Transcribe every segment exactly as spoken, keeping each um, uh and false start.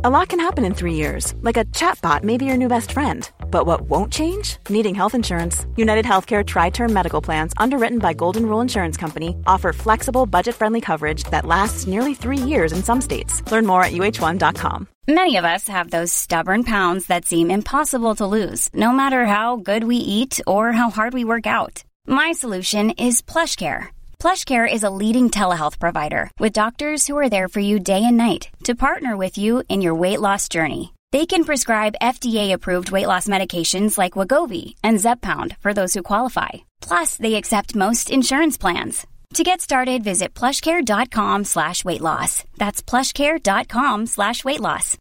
A lot can happen in three years, like a chatbot may be your new best friend. But what won't change? Needing health insurance. United Healthcare Tri-Term Medical Plans, underwritten by Golden Rule Insurance Company, offer flexible, budget-friendly coverage that lasts nearly three years in some states. Learn more at U H one dot com. Many of us have those stubborn pounds that seem impossible to lose, no matter how good we eat or how hard we work out. My solution is PlushCare. PlushCare is a leading telehealth provider with doctors who are there for you day and night to partner with you in your weight loss journey. They can prescribe F D A-approved weight loss medications like Wegovy and Zepbound for those who qualify. Plus, they accept most insurance plans. To get started, visit plushcare.com slash weight loss. That's plushcare.com slash weight loss.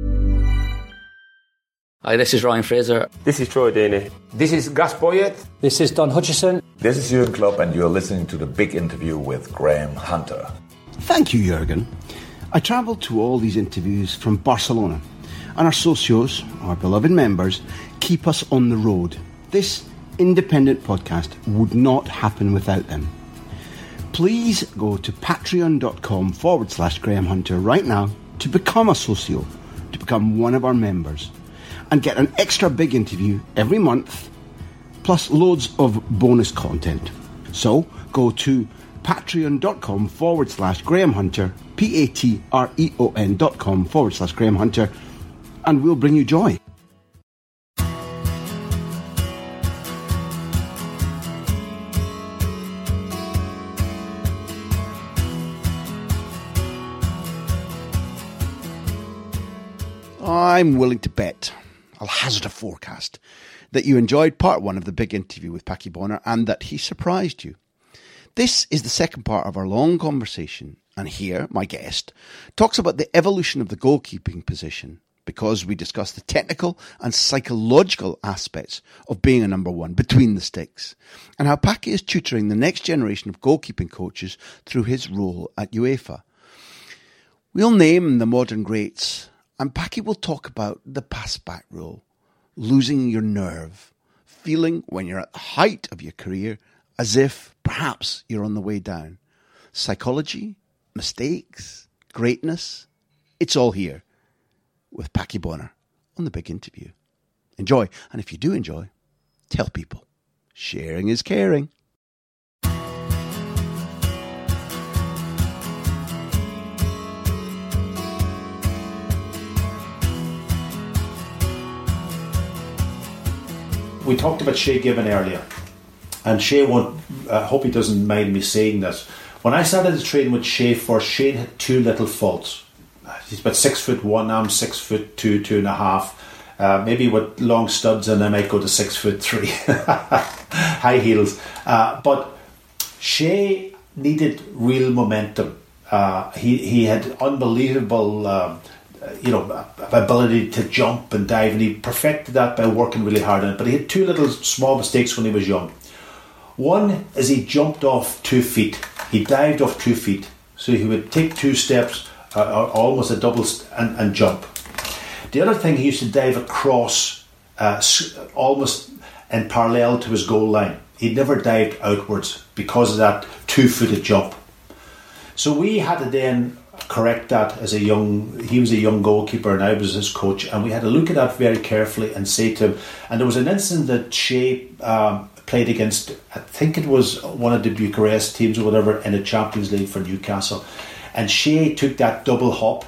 Hi, this is Ryan Fraser. This is Troy Deeney. This is Gus Poyet. This is Don Hutchison. This is Jurgen Klopp, and you're listening to The Big Interview with Graham Hunter. Thank you, Jurgen. I travelled to all these interviews from Barcelona, and our socios, our beloved members, keep us on the road. This independent podcast would not happen without them. Please go to patreon.com forward slash Graham Hunter right now to become a socio, to become one of our members, and get an extra big interview every month, plus loads of bonus content. So go to patreon.com forward slash Graham Hunter, P-A-T-R-E-O-N dot com forward slash Graham Hunter, and we'll bring you joy. I'm willing to bet, I'll hazard a forecast, that you enjoyed part one of the big interview with Packie Bonner and that he surprised you. This is the second part of our long conversation, and here, my guest, talks about the evolution of the goalkeeping position, because we discuss the technical and psychological aspects of being a number one between the sticks, and how Packie is tutoring the next generation of goalkeeping coaches through his role at UEFA. We'll name the modern greats, and Packie will talk about the pass-back rule, losing your nerve, feeling when you're at the height of your career as if perhaps you're on the way down. Psychology, mistakes, greatness, it's all here with Packie Bonner on The Big Interview. Enjoy, and if you do enjoy, tell people. Sharing is caring. We talked about Shay Given earlier, and Shay won't, I uh, hope he doesn't mind me saying this. When I started to train with Shay first, Shay had two little faults. He's about six foot one, I'm six foot two, two and a half. Uh, maybe with long studs, and I might go to six foot three, high heels. Uh, but Shay needed real momentum. Uh, he he had unbelievable, um, you know, ability to jump and dive, and he perfected that by working really hard on it. But he had two little small mistakes when he was young. One is he jumped off two feet. He dived off two feet, so he would take two steps, uh, almost a double, st- and, and jump. The other thing, he used to dive across, uh, almost in parallel to his goal line. He never dived outwards because of that two-footed jump. So we had to then correct that as a young, he was a young goalkeeper and I was his coach, and we had to look at that very carefully and say to him, and there was an incident that Shay um, played against, I think it was one of the Bucharest teams or whatever, in a Champions League for Newcastle, and Shay took that double hop,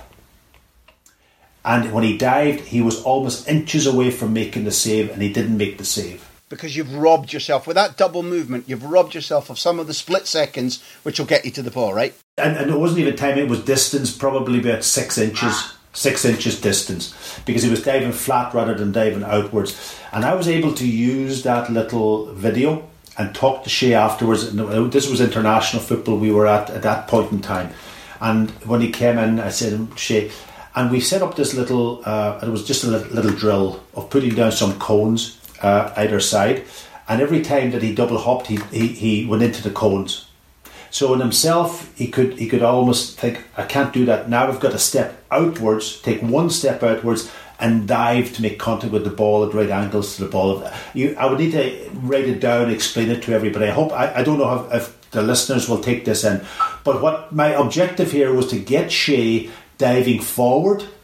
and when he dived, he was almost inches away from making the save, and he didn't make the save. Because you've robbed yourself, with that double movement, you've robbed yourself of some of the split seconds which will get you to the ball, right? And, and it wasn't even time, it was distance, probably about six inches, ah. six inches distance, because he was diving flat rather than diving outwards. And I was able to use that little video and talk to Shay afterwards. And this was international football we were at at that point in time. And when he came in, I said, Shay, and we set up this little, uh, it was just a little, little drill of putting down some cones uh, either side. And every time that he double hopped, he, he, he went into the cones. So in himself, he could he could almost think, I can't do that. Now I've got to step outwards, take one step outwards and dive to make contact with the ball at right angles to the ball. You, I would need to write it down, explain it to everybody. I hope, I, I don't know if, if the listeners will take this in, but what my objective here was to get Shay diving forward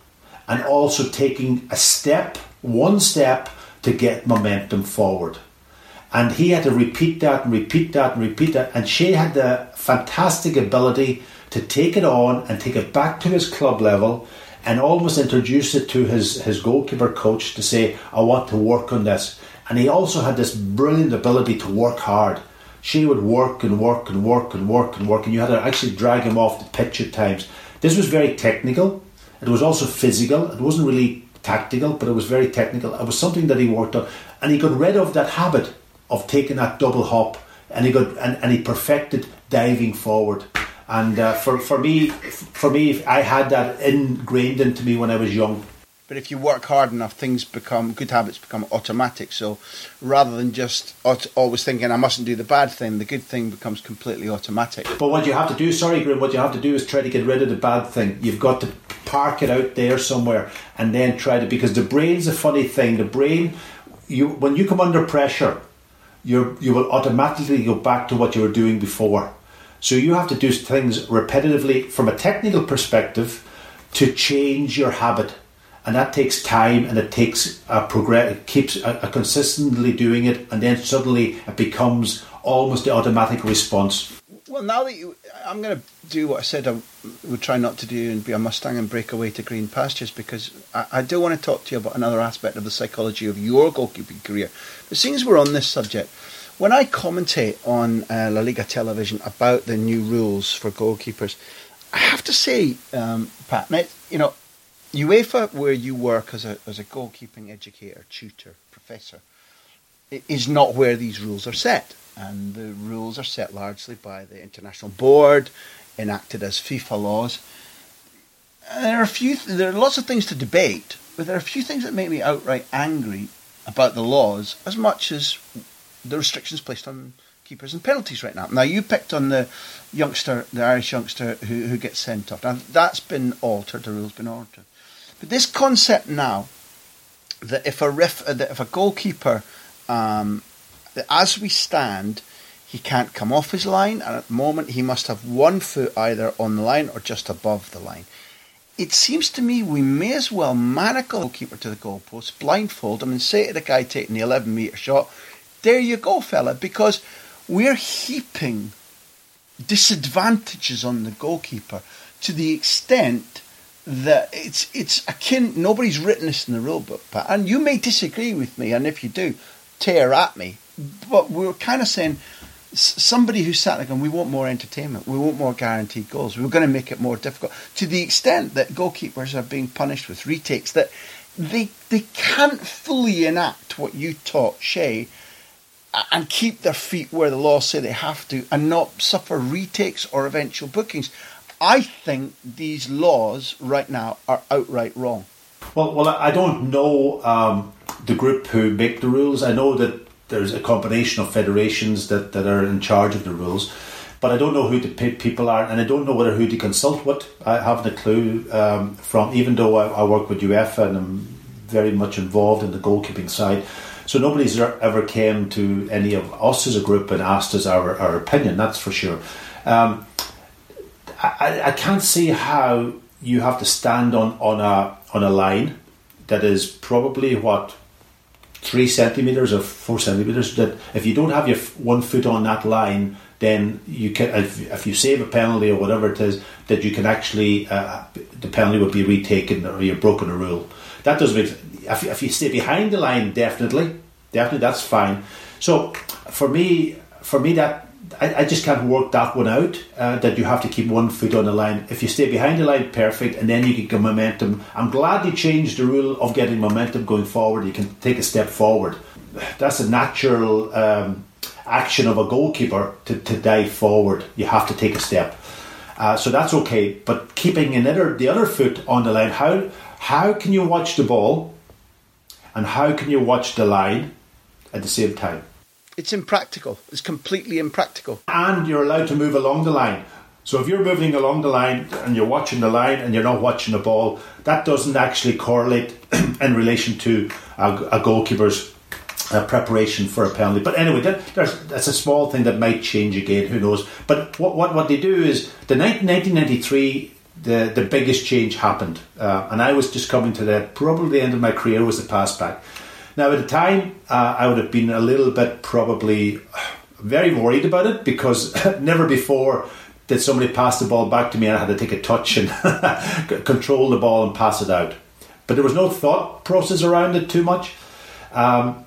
and also taking a step, one step to get momentum forward. And he had to repeat that and repeat that and repeat that. And Shay had the fantastic ability to take it on and take it back to his club level and almost introduce it to his, his goalkeeper coach to say, I want to work on this. And he also had this brilliant ability to work hard. Shay would work and work and work and work and work, and you had to actually drag him off the pitch at times. This was very technical. It was also physical. It wasn't really tactical, but it was very technical. It was something that he worked on. And he got rid of that habit of taking that double hop, and he got and, and he perfected diving forward. And uh, for, for me, for me, I had that ingrained into me when I was young. But if you work hard enough, things become, good habits become automatic. So rather than just always thinking, I mustn't do the bad thing, the good thing becomes completely automatic. But what you have to do, sorry Graham, what you have to do is try to get rid of the bad thing. You've got to park it out there somewhere and then try to, because the brain's a funny thing. The brain, you when you come under pressure, you you will automatically go back to what you were doing before. So you have to do things repetitively from a technical perspective to change your habit. And that takes time, and it takes a progress. It keeps a, a consistently doing it, and then suddenly it becomes almost the automatic response. Well, now that you, I'm going to do what I said I would try not to do and be a Mustang and break away to green pastures, because I, I do want to talk to you about another aspect of the psychology of your goalkeeping career. But seeing as we're on this subject, when I commentate on uh, La Liga television about the new rules for goalkeepers, I have to say, um, Pat, you know, UEFA, where you work as a as a goalkeeping educator, tutor, professor, is not where these rules are set. And the rules are set largely by the international board, enacted as FIFA laws. And there are a few, there are lots of things to debate, but there are a few things that make me outright angry about the laws, as much as the restrictions placed on keepers and penalties right now. Now, you picked on the youngster, the Irish youngster who, who gets sent off. Now, that's been altered, the rule's been altered. But this concept now that if a ref, that if a goalkeeper, um, that as we stand, he can't come off his line, and at the moment he must have one foot either on the line or just above the line. It seems to me we may as well manacle the goalkeeper to the goalpost, blindfold him, and say to the guy taking the eleven metre shot, there you go, fella, because we're heaping disadvantages on the goalkeeper to the extent that it's it's akin, nobody's written this in the rule book, Pat, and you may disagree with me, and if you do, tear at me, but we're kind of saying, somebody who sat there going, we want more entertainment, we want more guaranteed goals, we're going to make it more difficult, to the extent that goalkeepers are being punished with retakes, that they they can't fully enact what you taught Shay and keep their feet where the laws say they have to and not suffer retakes or eventual bookings. I think these laws right now are outright wrong. Well, well, I don't know um, the group who make the rules. I know that there's a combination of federations that, that are in charge of the rules, but I don't know who the people are, and I don't know whether who to consult with. I haven't a clue um, from, even though I, I work with UEFA and I'm very much involved in the goalkeeping side. So nobody's ever came to any of us as a group and asked us our, our opinion, that's for sure. Um, I, I can't see how you have to stand on, on a on a line that is probably what three centimeters or four centimeters. That if you don't have your one foot on that line, then you can. If, if you save a penalty or whatever it is, that you can actually uh, the penalty would be retaken or you've broken a rule. That doesn't make. If, if you stay behind the line, definitely, definitely that's fine. So for me, for me that. I, I just can't work that one out, uh, that you have to keep one foot on the line. If you stay behind the line, perfect, and then you can get momentum. I'm glad they changed the rule of getting momentum going forward. You can take a step forward. That's a natural um, action of a goalkeeper to, to dive forward. You have to take a step. Uh, so that's okay. But keeping another, the other foot on the line, how how can you watch the ball and how can you watch the line at the same time? It's impractical. It's completely impractical. And you're allowed to move along the line. So if you're moving along the line and you're watching the line and you're not watching the ball, that doesn't actually correlate in relation to a, a goalkeeper's uh, preparation for a penalty. But anyway, that, there's, that's a small thing that might change again. Who knows? But what what, what they do is the nineteen ninety-three the the biggest change happened, uh, and I was just coming to the probably the end of my career was the pass back. Now at the time, uh, I would have been a little bit probably very worried about it, because never before did somebody pass the ball back to me and I had to take a touch and control the ball and pass it out. But there was no thought process around it too much. Um,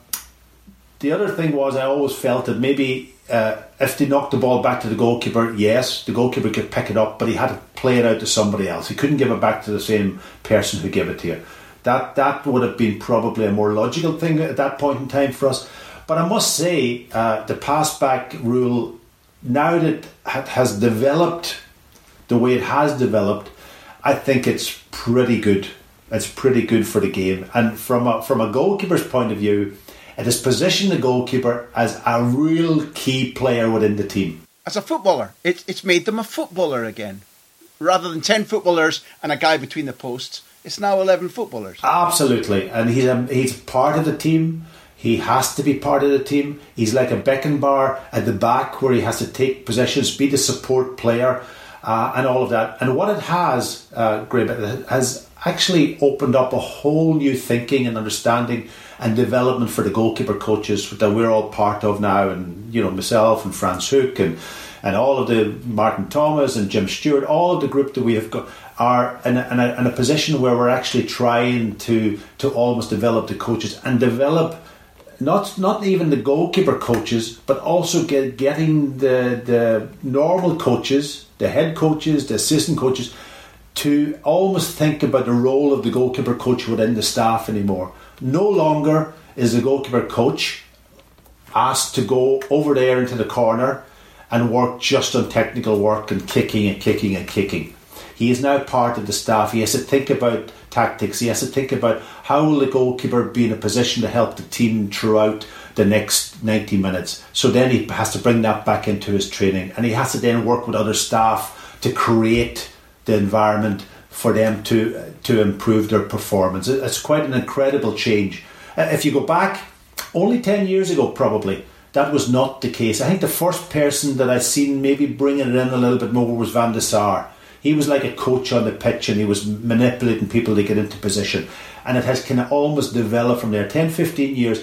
the other thing was, I always felt that maybe uh, if they knocked the ball back to the goalkeeper, yes, the goalkeeper could pick it up, but he had to play it out to somebody else. He couldn't give it back to the same person who gave it to you. That that would have been probably a more logical thing at that point in time for us. But I must say, uh, the pass-back rule, now that it has developed the way it has developed, I think it's pretty good. It's pretty good for the game. And from a, from a goalkeeper's point of view, it has positioned the goalkeeper as a real key player within the team. As a footballer, it, it's made them a footballer again. Rather than ten footballers and a guy between the posts, it's now eleven footballers. Absolutely. And he's a, he's part of the team. He has to be part of the team. He's like a Beckenbauer at the back, where he has to take possessions, be the support player, uh, and all of that. And what it has, uh, Graham, it has actually opened up a whole new thinking and understanding and development for the goalkeeper coaches that we're all part of now. And, you know, myself and Franz Hook and, and all of the Martin Thomas and Jim Stewart, all of the group that we have got are in a, in a, in a position where we're actually trying to, to almost develop the coaches and develop Not not even the goalkeeper coaches, but also get, getting the the normal coaches, the head coaches, the assistant coaches, to almost think about the role of the goalkeeper coach within the staff anymore. No longer is the goalkeeper coach asked to go over there into the corner and work just on technical work and kicking and kicking and kicking. He is now part of the staff. He has to think about tactics. He has to think about how will the goalkeeper be in a position to help the team throughout the next ninety minutes. So then he has to bring that back into his training, and he has to then work with other staff to create the environment for them to to improve their performance. It's quite an incredible change. If you go back only ten years ago, probably that was not the case. I think the first person that I seen maybe bringing it in a little bit more was Van der Sar. He was like a coach on the pitch, and he was manipulating people to get into position. And it has kind of almost developed from there. ten, fifteen years.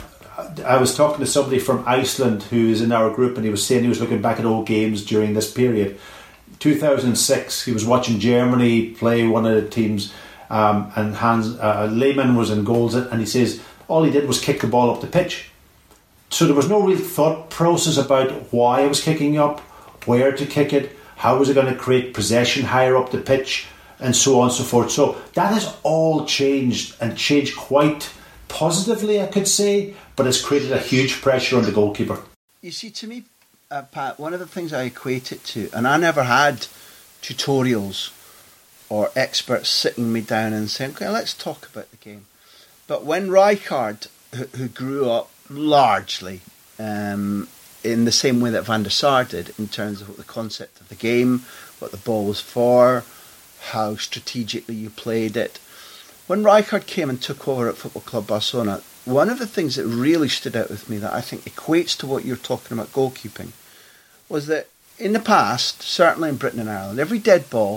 I was talking to somebody from Iceland who is in our group, and he was saying he was looking back at old games during this period. two thousand six, he was watching Germany play one of the teams, um, and Hans uh, Lehmann was in goals, and he says all he did was kick the ball up the pitch. So there was no real thought process about why I was kicking up, where to kick it, how was it going to create possession higher up the pitch, and so on and so forth. So that has all changed, and changed quite positively, I could say, but it's created a huge pressure on the goalkeeper. You see, to me, uh, Pat, one of the things I equate it to, and I never had tutorials or experts sitting me down and saying, okay, let's talk about the game. But when Rijkaard, who, who grew up largely um, in the same way that Van der Sar did, in terms of what the concept of the game, what the ball was for, how strategically you played it. When Rijkaard came and took over at Football Club Barcelona, one of the things that really stood out with me that I think equates to what you're talking about goalkeeping was that in the past, certainly in Britain and Ireland, every dead ball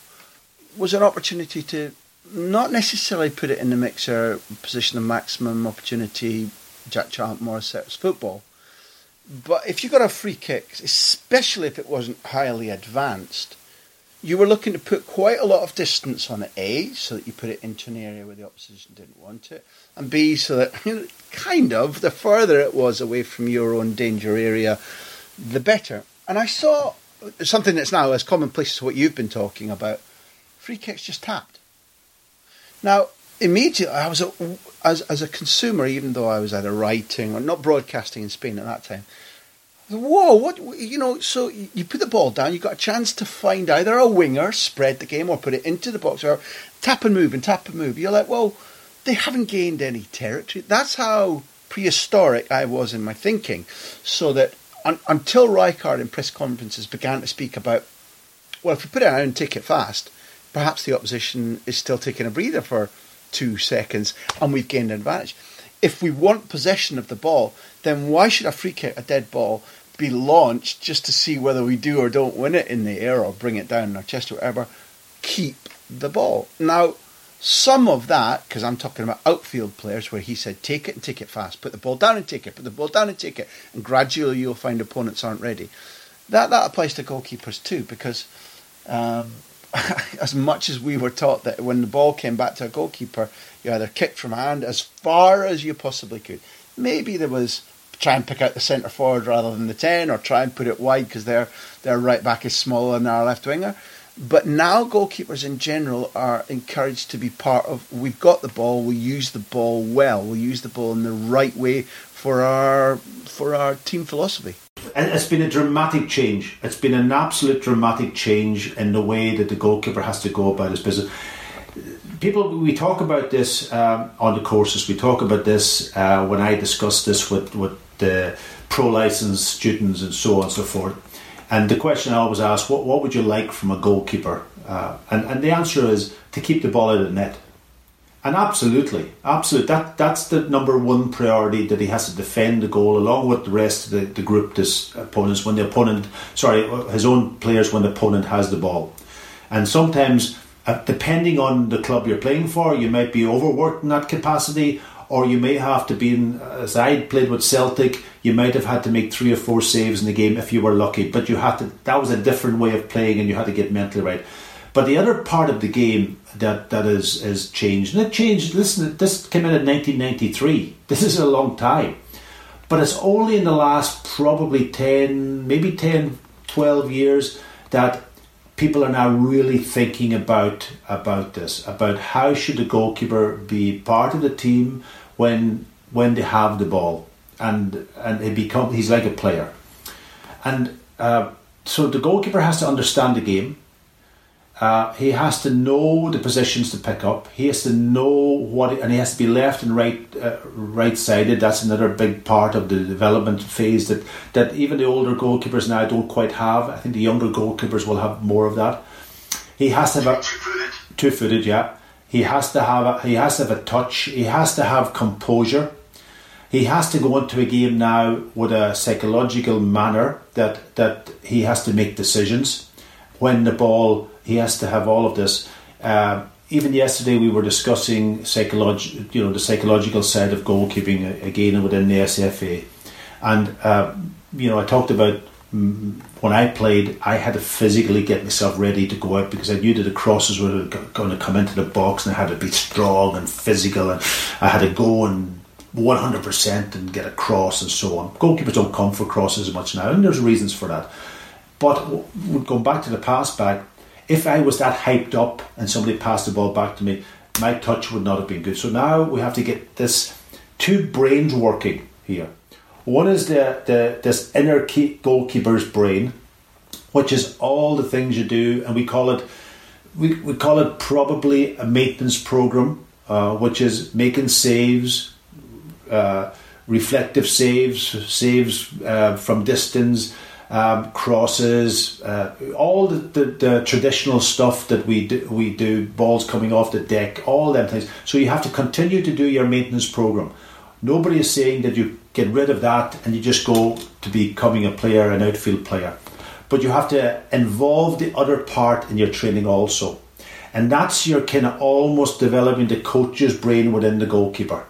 was an opportunity to not necessarily put it in the mixer, position of maximum opportunity, Jack Charlton-Morissette football. But if you got a free kick, especially if it wasn't highly advanced, you were looking to put quite a lot of distance on it, A, so that you put it into an area where the opposition didn't want it, and B, so that, you know, kind of, the further it was away from your own danger area, the better. And I saw something that's now as commonplace as what you've been talking about, free kicks just tapped. Now, immediately, I was a, as as a consumer, even though I was either writing or not broadcasting in Spain at that time. Whoa! What you know? So you put the ball down. You got a chance to find either a winger, spread the game, or put it into the box, or tap and move and tap and move. You're like, well, they haven't gained any territory. That's how prehistoric I was in my thinking. So that un, until Rijkaard in press conferences began to speak about, well, if we put it out and take it fast, perhaps the opposition is still taking a breather for two seconds and we've gained an advantage. If we want possession of the ball, then why should a free kick, a dead ball, be launched just to see whether we do or don't win it in the air or bring it down in our chest or whatever? keep the ball. Now, some of that, because I'm talking about outfield players where he said, take it and take it fast, put the ball down and take it, put the ball down and take it, and gradually you'll find opponents aren't ready. That that applies to goalkeepers too, because um, as much as we were taught that when the ball came back to a goalkeeper, you either kicked from hand as far as you possibly could. Maybe there was try and pick out the centre forward rather than the ten, or try and put it wide because their their right back is smaller than our left winger. But now goalkeepers in general are encouraged to be part of, we've got the ball, we use the ball well, we use the ball in the right way for our for our team philosophy. And it's been a dramatic change. It's been an absolute dramatic change in the way that the goalkeeper has to go about his business. People, we talk about this um, on the courses, we talk about this uh, when I discuss this with, with the pro-licensed students and so on and so forth. And the question I always ask, what, what would you like from a goalkeeper? Uh, and, and the answer is to keep the ball out of the net. And absolutely, absolutely, that, that's the number one priority, that he has to defend the goal along with the rest of the, the group, his opponents, when the opponent, sorry, his own players when the opponent has the ball. And sometimes, uh, depending on the club you're playing for, you might be overworked in that capacity, or you may have to be, in, as I played with Celtic, you might have had to make three or four saves in the game if you were lucky. But you had to, that was a different way of playing, and you had to get mentally right. But the other part of the game that, that is, is changed, and it changed, listen, this came in in nineteen ninety-three. This is a long time. But it's only in the last probably ten, maybe ten, twelve years that people are now really thinking about about this, about how should the goalkeeper be part of the team when when they have the ball, and and he become he's like a player, and uh, so the goalkeeper has to understand the game. Uh, he has to know the positions to pick up. He has to know what, and he has to be left and right, uh, right-sided. That's another big part of the development phase that, that even the older goalkeepers now don't quite have. I think the younger goalkeepers will have more of that. He has to have a two-footed. Two-footed, yeah. He has to have a, he has to have a touch. He has to have composure. He has to go into a game now with a psychological manner that that he has to make decisions when the ball. He has to have all of this. Uh, even yesterday, we were discussing psychologi- you know, the psychological side of goalkeeping again within the S F A, and uh, you know, I talked about mm, when I played, I had to physically get myself ready to go out because I knew that the crosses were going to come into the box, and I had to be strong and physical, and I had to go and one hundred percent and get a cross and so on. Goalkeepers don't come for crosses as much now, and there's reasons for that. But going back to the pass back. If I was that hyped up and somebody passed the ball back to me, my touch would not have been good. So now we have to get this two brains working here. One is the, the this inner key goalkeeper's brain, which is all the things you do, and we call it we, we call it probably a maintenance program, uh, which is making saves, uh, reflective saves, saves uh, from distance. Um, crosses, uh, all the, the, the traditional stuff that we do, we do, balls coming off the deck, all them things. So you have to continue to do your maintenance program. Nobody is saying that you get rid of that and you just go to becoming a player, an outfield player. But you have to involve the other part in your training also. And that's your kind of almost developing the coach's brain within the goalkeeper.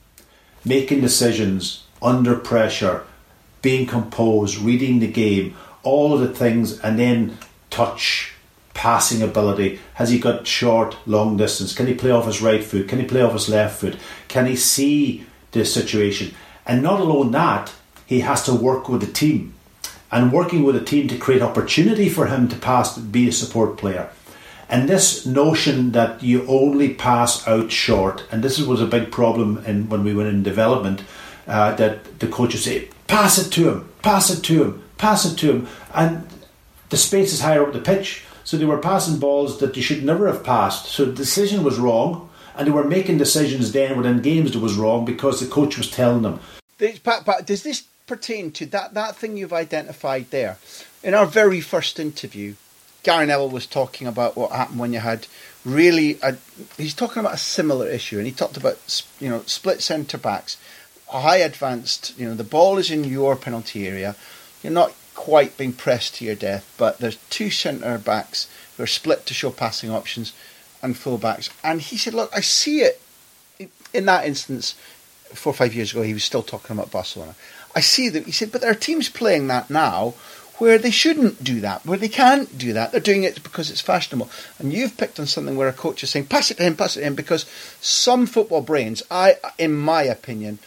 Making decisions under pressure, being composed, reading the game, all of the things, and then touch, passing ability. Has he got short, long distance? Can he play off his right foot? Can he play off his left foot? Can he see the situation? And not alone that, he has to work with the team. And working with a team to create opportunity for him to pass, be a support player. And this notion that you only pass out short, and this was a big problem in, when we were in development, uh, that the coaches say, pass it to him, pass it to him, pass it to him. And the space is higher up the pitch. So they were passing balls that you should never have passed. So the decision was wrong. And they were making decisions then within games that was wrong because the coach was telling them. Pat, Pat, does this pertain to that, that thing you've identified there? In our very first interview, Gary Neville was talking about what happened when you had really... A, he's talking about a similar issue. And he talked about, you know, split centre-backs. High advanced, you know, the ball is in your penalty area. You're not quite being pressed to your death, but there's two centre backs who are split to show passing options and full-backs. And he said, look, I see it. In that instance, four or five years ago, he was still talking about Barcelona. I see that. He said, but there are teams playing that now where they shouldn't do that, where they can't do that. They're doing it because it's fashionable. And you've picked on something where a coach is saying, pass it to him, pass it to him, because some football brains, I, in my opinion,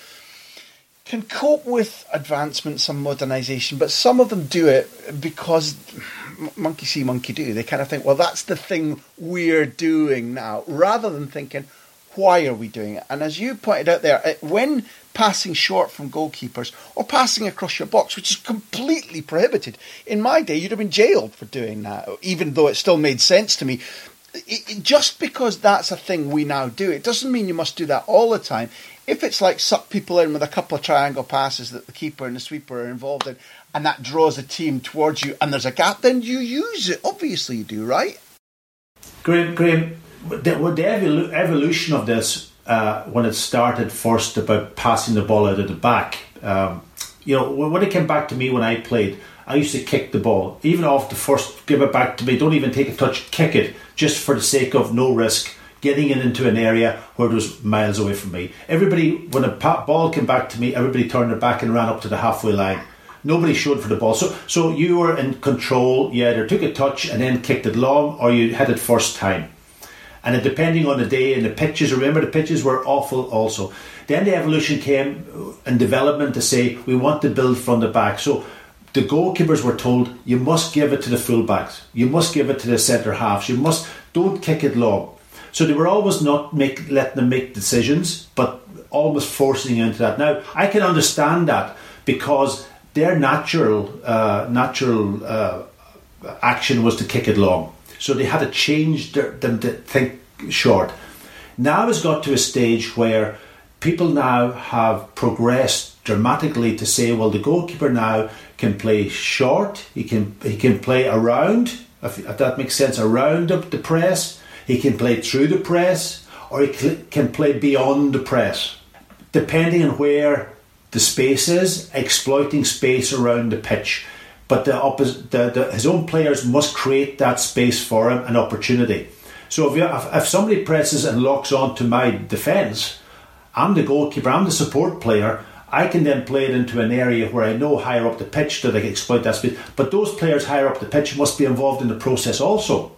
can cope with advancement, some modernisation, but some of them do it because monkey see, monkey do. They kind of think, well, that's the thing we're doing now, rather than thinking, why are we doing it? And as you pointed out there, when passing short from goalkeepers or passing across your box, which is completely prohibited, in my day, you'd have been jailed for doing that, even though it still made sense to me. It, it, just because that's a thing we now do, it doesn't mean you must do that all the time. If it's like suck people in with a couple of triangle passes that the keeper and the sweeper are involved in, and that draws a team towards you, and there's a gap, then you use it. Obviously you do, right? Graham, Graham the, the evolu- evolution of this, uh, when it started first about passing the ball out of the back, um, you know, when it came back to me when I played, I used to kick the ball. Even off the first, give it back to me, don't even take a touch, kick it, just for the sake of no risk, getting it into an area where it was miles away from me. Everybody, when a ball came back to me, everybody turned their back and ran up to the halfway line. Nobody showed for the ball. So so you were in control. You either took a touch and then kicked it long, or you had it first time. And it, depending on the day and the pitches, remember the pitches were awful also. Then the evolution came and development to say, we want to build from the back. So the goalkeepers were told, you must give it to the fullbacks. You must give it to the centre halves. You must, don't kick it long. So they were always not make, letting them make decisions, but almost forcing you into that. Now, I can understand that because their natural uh, natural uh, action was to kick it long. So they had to change their, them to think short. Now it's got to a stage where people now have progressed dramatically to say, well, the goalkeeper now can play short, he can he can play around, if, if that makes sense, around the, the press, he can play through the press, or he cl- can play beyond the press, depending on where the space is, exploiting space around the pitch. But the, oppos- the, the his own players must create that space for him, an opportunity. So if, you, if, if somebody presses and locks onto my defence, I'm the goalkeeper, I'm the support player, I can then play it into an area where I know higher up the pitch that I can exploit that space. But those players higher up the pitch must be involved in the process also.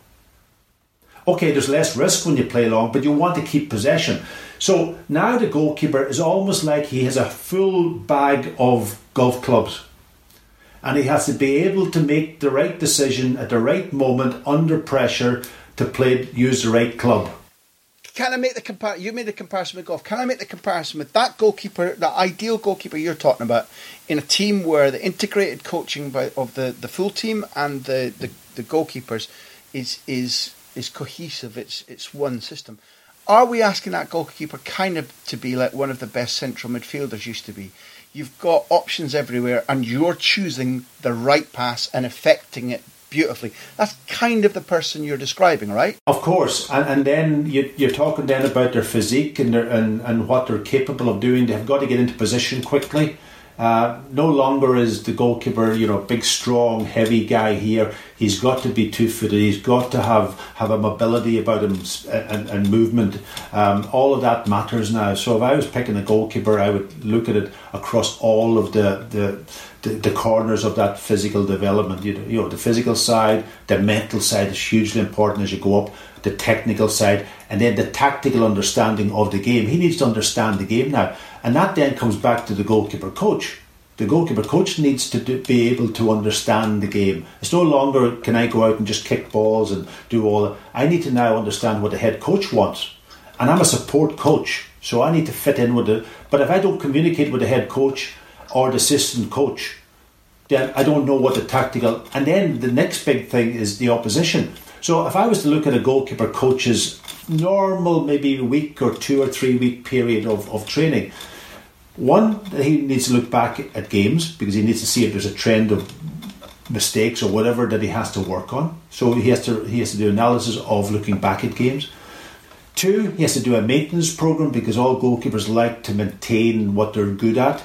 Okay, there's less risk when you play long, but you want to keep possession. So now the goalkeeper is almost like he has a full bag of golf clubs. And he has to be able to make the right decision at the right moment under pressure to play, use the right club. Can I make the comparison? You made the comparison with golf. Can I make the comparison with that goalkeeper, the ideal goalkeeper you're talking about, in a team where the integrated coaching by, of the, the full team and the, the, the goalkeepers is is is cohesive? It's it's one system. Are we asking that goalkeeper kind of to be like one of the best central midfielders used to be? You've got options everywhere and you're choosing the right pass and effecting it beautifully. That's kind of the person you're describing, right? Of course. And, and then you, you're talking then about their physique and, their, and, and what they're capable of doing. They've got to get into position quickly. Uh, no longer is the goalkeeper, you know, big, strong, heavy guy here. He's got to be two-footed. He's got to have, have a mobility about him and, and movement. Um, all of that matters now. So if I was picking a goalkeeper, I would look at it across all of the the, the, the corners of that physical development. You know, you know, the physical side, the mental side is hugely important as you go up. The technical side, and then the tactical understanding of the game. He needs to understand the game now. And that then comes back to the goalkeeper coach. The goalkeeper coach needs to do, be able to understand the game. It's no longer, can I go out and just kick balls and do all that. I need to now understand what the head coach wants. And I'm a support coach, so I need to fit in with it. But if I don't communicate with the head coach or the assistant coach, then I don't know what the tactical... And then the next big thing is the opposition. So if I was to look at a goalkeeper coach's normal, maybe week or two or three week period of, of training, one, he needs to look back at games because he needs to see if there's a trend of mistakes or whatever that he has to work on. So he has to he has to do analysis of looking back at games. Two, he has to do a maintenance program because all goalkeepers like to maintain what they're good at.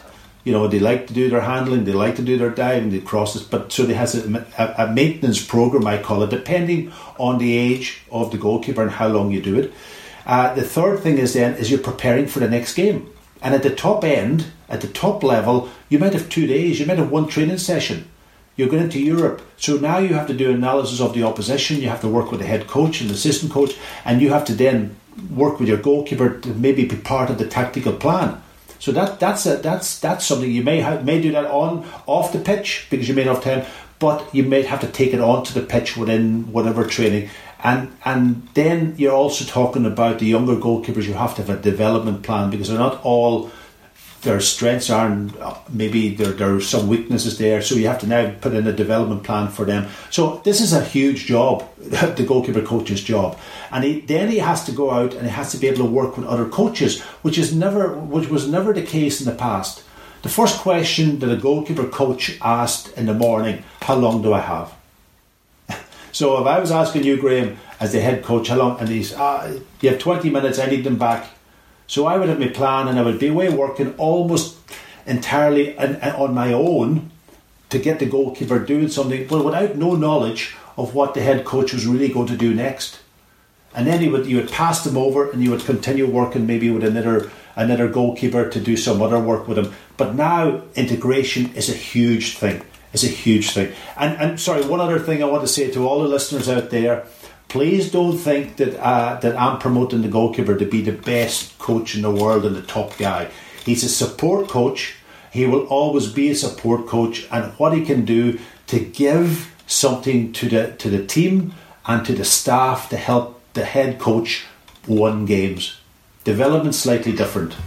You know, they like to do their handling, they like to do their diving, they crosses, but so they has a, a, a maintenance program, I call it, depending on the age of the goalkeeper and how long you do it. Uh, the third thing is then is you're preparing for the next game. And at the top end, at the top level, you might have two days, you might have one training session. You're going into Europe, so now you have to do analysis of the opposition, you have to work with the head coach and the assistant coach, and you have to then work with your goalkeeper to maybe be part of the tactical plan. So that that's a, that's that's something you may have, may do that on off the pitch because you may not have time, but you may have to take it onto the pitch within whatever training. And and then you're also talking about the younger goalkeepers. You have to have a development plan because they're not all, their strengths are, and maybe there, there are some weaknesses there. So you have to now put in a development plan for them. So this is a huge job, the goalkeeper coach's job. And he, then he has to go out and he has to be able to work with other coaches, which is never, which was never the case in the past. The first question that a goalkeeper coach asked in the morning: how long do I have? So if I was asking you, Graham, as the head coach, how long, and he's, ah, you have twenty minutes, I need them back. So I would have my plan and I would be away working almost entirely on, on my own to get the goalkeeper doing something, but without no knowledge of what the head coach was really going to do next. And then you would you would pass them over and you would continue working maybe with another another goalkeeper to do some other work with them. But now integration is a huge thing. It's a huge thing. And and sorry, one other thing I want to say to all the listeners out there: please don't think that uh, that I'm promoting the goalkeeper to be the best coach in the world and the top guy. He's a support coach. He will always be a support coach, and what he can do to give something to the to the team and to the staff to help the head coach win games. Development slightly different.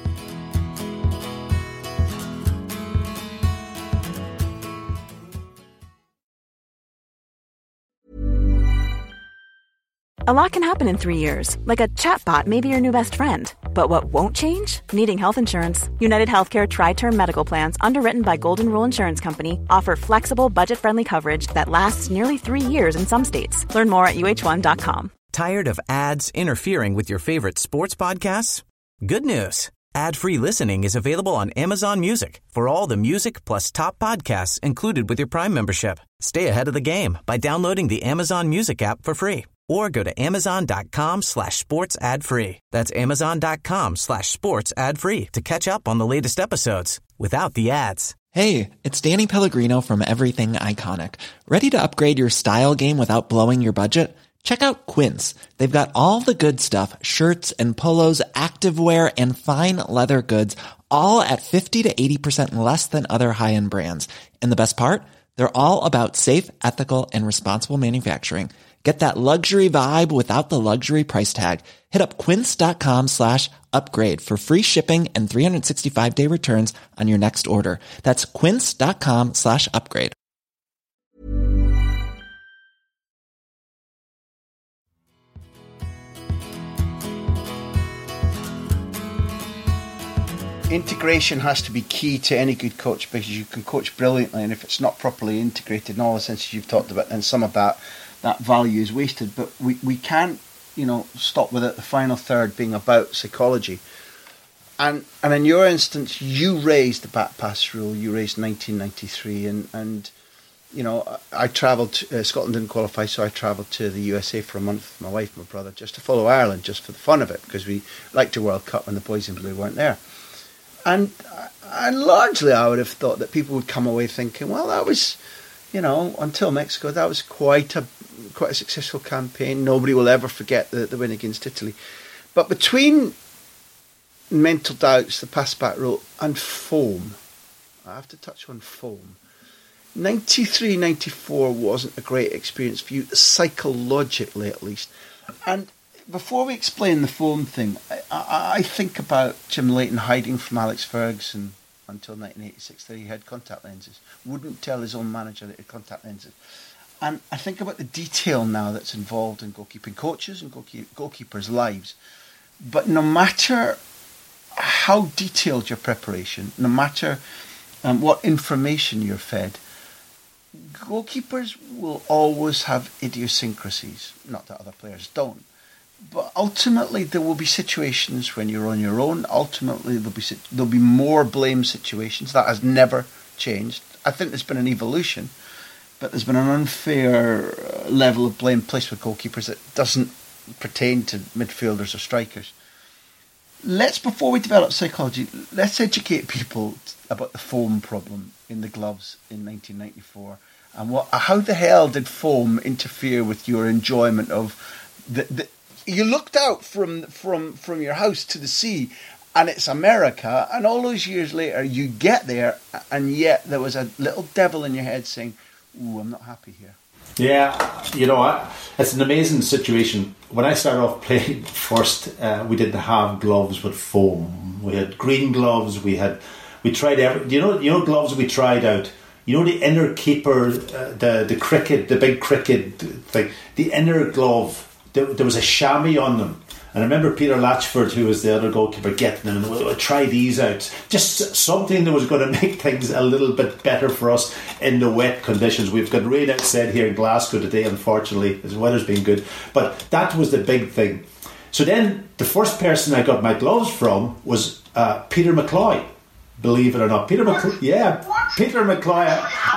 A lot can happen in three years, like a chatbot may be your new best friend. But what won't change? Needing health insurance. United Healthcare Tri-Term Medical Plans, underwritten by Golden Rule Insurance Company, offer flexible, budget-friendly coverage that lasts nearly three years in some states. Learn more at U H one dot com. Tired of ads interfering with your favorite sports podcasts? Good news. Ad-free listening is available on Amazon Music for all the music plus top podcasts included with your Prime membership. Stay ahead of the game by downloading the Amazon Music app for free or go to amazon.com slash sports ad free. That's amazon.com slash sports ad free to catch up on the latest episodes without the ads. Hey, it's Danny Pellegrino from Everything Iconic. Ready to upgrade your style game without blowing your budget? Check out Quince. They've got all the good stuff, shirts and polos, activewear, and fine leather goods, all at fifty to eighty percent less than other high-end brands. And the best part? They're all about safe, ethical, and responsible manufacturing. Get that luxury vibe without the luxury price tag. Hit up quince.com slash upgrade for free shipping and three sixty-five day returns on your next order. That's quince.com slash upgrade. Integration has to be key to any good coach because you can coach brilliantly, and if it's not properly integrated in all the senses you've talked about, then some of that that value is wasted. But we, we can't, you know, stop with it, the final third being about psychology. And and in your instance, you raised the back pass rule, you raised nineteen ninety-three, and, and you know, I travelled, to, uh, Scotland didn't qualify, so I travelled to the U S A for a month with my wife and my brother just to follow Ireland, just for the fun of it, because we liked the World Cup when the boys in blue weren't there. And, and largely I would have thought that people would come away thinking, well, that was, you know, until Mexico, that was quite a quite a successful campaign. Nobody will ever forget the, the win against Italy. But between mental doubts, the pass-back rule, and foam, I have to touch on foam. ninety-three ninety-four wasn't a great experience for you, psychologically at least. And before we explain the foam thing, I, I, I think about Jim Leighton hiding from Alex Ferguson until nineteen eighty-six that he had contact lenses. Wouldn't tell his own manager that he had contact lenses. And I think about the detail now that's involved in goalkeeping coaches and goalkeep- goalkeepers' lives. But no matter how detailed your preparation, no matter um, what information you're fed, goalkeepers will always have idiosyncrasies. Not that other players don't. But ultimately, there will be situations when you're on your own. Ultimately, there'll be there'll be more blame situations. That has never changed. I think there's been an evolution, but there's been an unfair level of blame placed with goalkeepers that doesn't pertain to midfielders or strikers. Let's, before we develop psychology, let's educate people about the foam problem in the gloves in nineteen ninety-four, and what, how the hell did foam interfere with your enjoyment of the, the you looked out from from from your house to the sea, and it's America, and all those years later you get there, and yet there was a little devil in your head saying, "Ooh, I'm not happy here." Yeah, you know, I, it's an amazing situation. When I started off playing first, uh, we didn't have gloves with foam. We had green gloves. We had we tried every. You know, you know, gloves we tried out. You know, the inner keeper, uh, the the cricket, the big cricket thing, the inner glove. There, there was a chamois on them. And I remember Peter Latchford, who was the other goalkeeper, getting them and we'll, we'll try these out. Just something that was going to make things a little bit better for us in the wet conditions. We've got rain outside here in Glasgow today, unfortunately. The weather's been good. But that was the big thing. So then the first person I got my gloves from was uh, Peter McCloy. Believe it or not, Peter McCloy, yeah, Peter McCloy,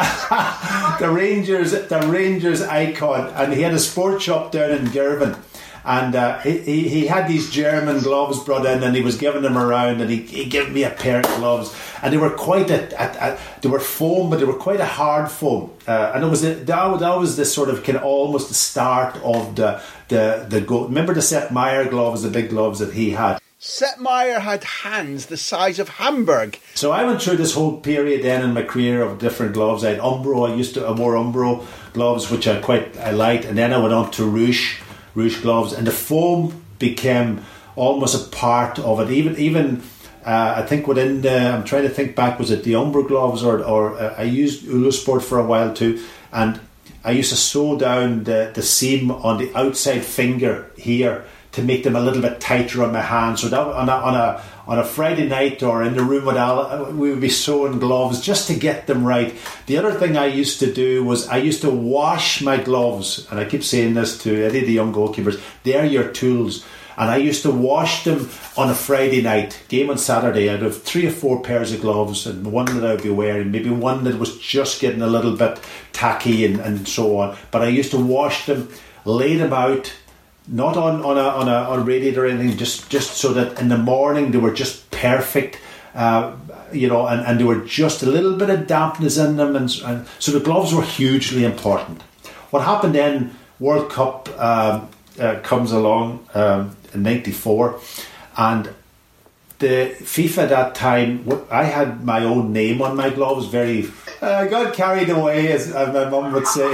the Rangers, the Rangers icon, and he had a sports shop down in Girvan, and uh, he, he he had these German gloves brought in, and he was giving them around, and he, he gave me a pair of gloves, and they were quite a, a, a they were foam, but they were quite a hard foam, uh, and it was a, that, that was the sort of kind of almost the start of the the the go. Remember the Sepp Meyer gloves, the big gloves that he had. Sepp Meyer had hands the size of Hamburg. So I went through this whole period then in my career of different gloves. I had Umbro, I used to I wore Umbro gloves, which I quite I liked, and then I went on to Roosh, Roosh gloves, and the foam became almost a part of it. Even even uh, I think within the, I'm trying to think back, was it the Umbro gloves or or uh, I used Ulusport for a while too, and I used to sew down the, the seam on the outside finger here to make them a little bit tighter on my hand. So that on a on a on a Friday night or in the room with Al, we would be sewing gloves just to get them right. The other thing I used to do was I used to wash my gloves, and I keep saying this to any of the young goalkeepers, they're your tools. And I used to wash them on a Friday night, game on Saturday. I'd have three or four pairs of gloves, and one that I'd be wearing, maybe one that was just getting a little bit tacky and, and so on. But I used to wash them, lay them out, not on, on a on a on a radiator or anything, just, just so that in the morning they were just perfect, uh, you know, and, and they were just a little bit of dampness in them, and, and so the gloves were hugely important. What happened then? World Cup um, uh, comes along um, in ninety-four, and the FIFA at that time, I had my own name on my gloves. Very, I uh, got carried away, as, as my mum would say.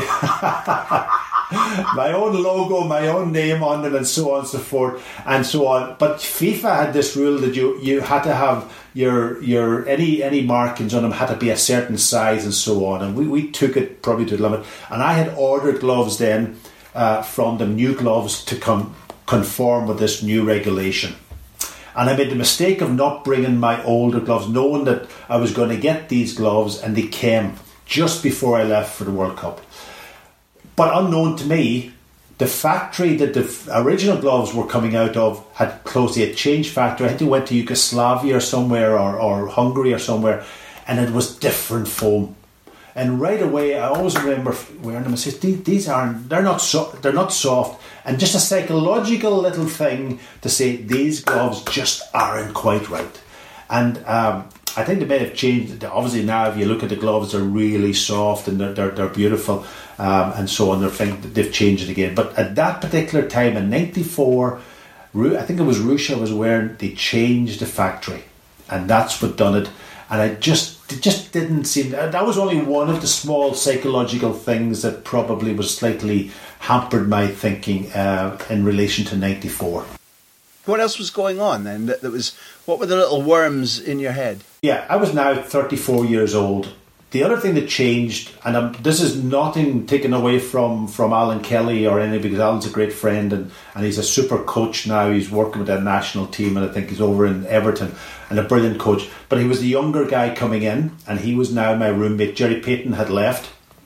My own logo, my own name on them, and so on and so forth, and so on. But FIFA had this rule that you, you had to have your your any any markings on them had to be a certain size and so on. And we, we took it probably to the limit. And I had ordered gloves then uh, from them, new gloves to come conform with this new regulation. And I made the mistake of not bringing my older gloves, knowing that I was going to get these gloves, and they came just before I left for the World Cup. But unknown to me, the factory that the original gloves were coming out of had closed. They had changed factory. I think they went to Yugoslavia or somewhere, or, or Hungary or somewhere, and it was different foam. And right away, I always remember wearing them and says, these, these aren't, they're not so, they're not soft. And just a psychological little thing to say these gloves just aren't quite right. And um, I think they may have changed. Obviously now, if you look at the gloves, they're really soft and they're they're, they're beautiful, um, and so on. They're, they've changed it again. But at that particular time in ninety-four, I think it was Roosh I was wearing. They changed the factory, and that's what done it. And I just it just didn't seem that was only one of the small psychological things that probably was slightly hampered my thinking uh, in relation to ninety-four. What else was going on then? That, that was what were the little worms in your head? Yeah, I was now thirty-four years old. The other thing that changed, and I'm, this is nothing taken away from, from Alan Kelly or anything, because Alan's a great friend and, and he's a super coach now. He's working with a national team, and I think he's over in Everton, and a brilliant coach. But he was the younger guy coming in, and he was now my roommate. Jerry Payton had left,